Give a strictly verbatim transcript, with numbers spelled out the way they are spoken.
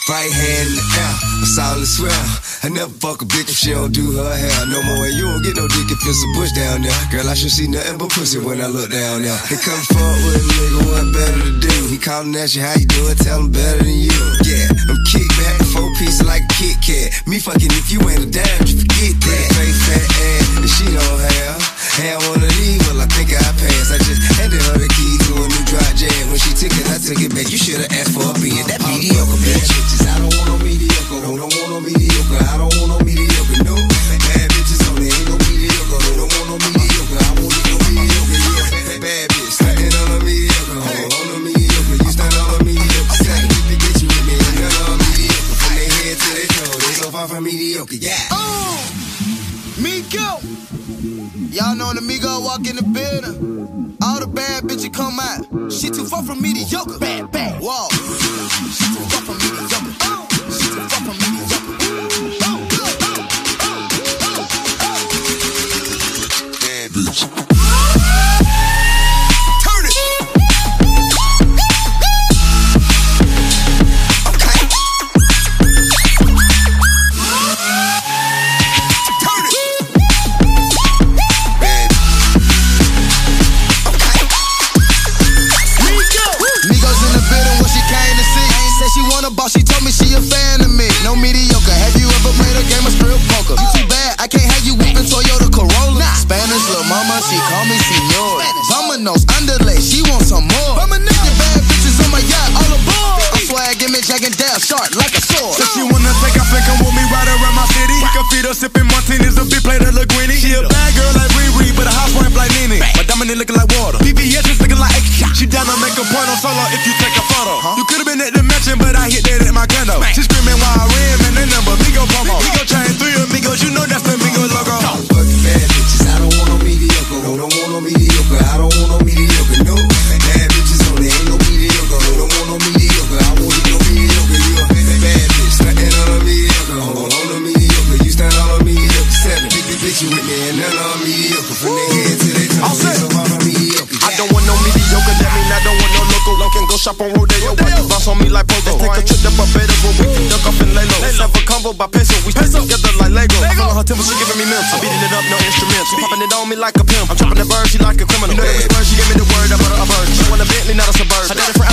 Right hand in the air, I solidly swear. I never fuck a bitch if she don't do her hair no more. And you don't get no dick if it's a bush down there. Girl, I should see nothing but pussy when I look down there. They come forward with a nigga, what better to do? He callin' at you, how you doing? Tell him better than you. Yeah, I'm kick back, four pieces like a Kit Kat. Me fucking if you ain't a dime, you forget that. Face fat ass that she don't have. Had one of these, well I think I passed. I just handed her the key to a new dry jam. When she took it, I took it back. You should've asked for a being that mediocre bitch. Bitches, I don't want no mediocre. No, don't want no mediocre. I don't want no mediocre. No bad bitches on there, ain't no mediocre. No, don't want no mediocre. I want no mediocre. Yeah, bad bitch, standing on a mediocre. Hold on a mediocre. You stand on a mediocre. Say, if you get you with me, none on a mediocre. From their head to their toe, they so far from mediocre. Yeah. Oh, Migo. Y'all know the Migo walk in the building. All the bad bitches come out. She too far from mediocre. Bad, bad. Whoa. She too far from mediocre. She too far from mediocre. Bad bitch. Turn it. Okay. Turn it. Bad. Okay. Migos in the building, what she came to see. Said she want a boss, she told me she a fan of me. No mediocre, have you ever played a game of strip poker? You too bad, I can't have you whipping Toyota Corolla. Spanish little mama, she call me senor. Domino's underlay, she want some more. I'm a nigga, bad bitches on my yacht, all aboard. I'm swag, image, hanging down, sharp like a sword. Said she wanna take off and come with me right around my city. We can feed her sipping martinis, a big plate of Linguini. She a bad girl like Riri, but a housewife like Nene. My dominant looking like water, B B S is looking like extra. She down to make a point on solo if you take a photo. You could've been at the mansion, but I hit that at my condo. She screaming while I ran, man, that number Migo promo. Migo chain, three amigos, you know that's the Migo logo. Fucking bad bitches, I don't want no mediocre. No, don't want no mediocre. I don't want no mediocre. No bad bitches on there, ain't no mediocre. No, don't want no mediocre. I want no mediocre. You a bad bitch, standing on a mediocre. Hold on a mediocre. You stand on a mediocre. Seven, big bitch, you with me, and none on mediocre. From their head to their toe, they so far from mediocre. I don't want no mediocre, that mean I don't want no local. Can go shop on Rodeo, why you bounce on me like Pogo? Take a trip to Barbados where we can duck off and lay low. Let's have a combo by peso, we stick together like Lego. I feel her temple, she giving me mental. I'm beating it up, no instruments. She popping it on me like a pimp. I'm chopping the bird, she like a criminal. You know that was word, she gave me the word, I put her a bird. She want a Bentley, not a Suburban. I did it for